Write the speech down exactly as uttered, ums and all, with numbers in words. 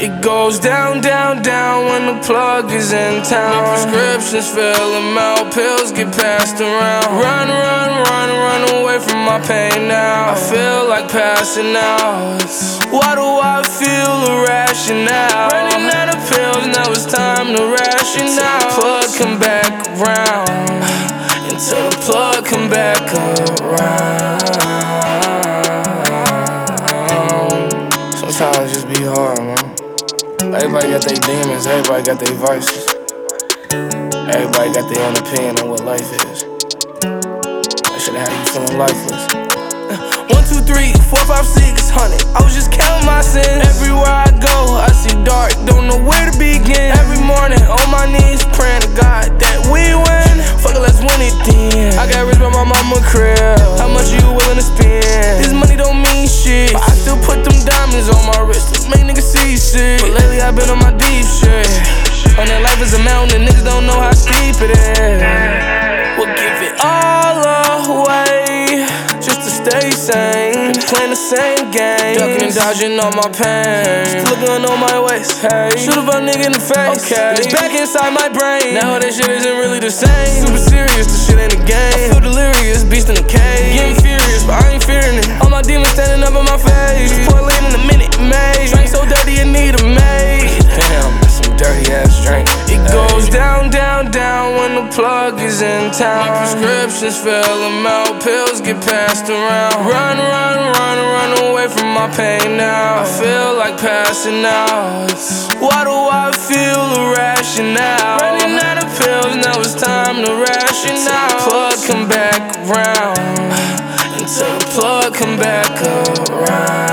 It goes down, down, down when the plug is in town. My prescriptions fill them out, pills get passed around. Run, run, run, run away from my pain now. I feel like passing out. Why do I feel irrational? Running out of pills, now it's time to ration out. Plug come back around, until the plug come back around. Sometimes it just be hard, man. Everybody got their demons, everybody got their vices. Everybody got their own opinion on what life is. That should have you feeling lifeless. One, two, three, four, five, six hundred. I was just counting my sins. Everywhere I go, I see dark, don't know where to begin. Every morning, on my knees, praying to God that we win. Fuck it, let's win it then. I got rich by my mama crib. How much are you willing to spend? This money don't mean shit, but I still put them diamonds on my wrist to make niggas see shit. But lately I've been on my deep shit. On that life is a mountain and niggas don't know how steep it is. We'll give it all away just to stay sane. Been playing the same game, ducking and dodging all my pain. Still looking on my waist, hey. Shoot up a nigga in the face, okay. It's back inside my brain. Now that shit isn't really the same. Super serious, this shit ain't a game. I feel delirious, beast in the cave. Getting furious, but I ain't fearing it. All my demons standing up in my face. Portland in a minute, made. Drink so dirty you need a maid. Damn, that's some dirty ass drink. It goes down, down, down when the plug is in town. My prescriptions fill them out, pills get passed around. Run, run, run, run away from my pain now. I feel like passing out. Why do I feel irrational? Running out of pills, now it's time to ration out. Plug come back around, until the plug come back around.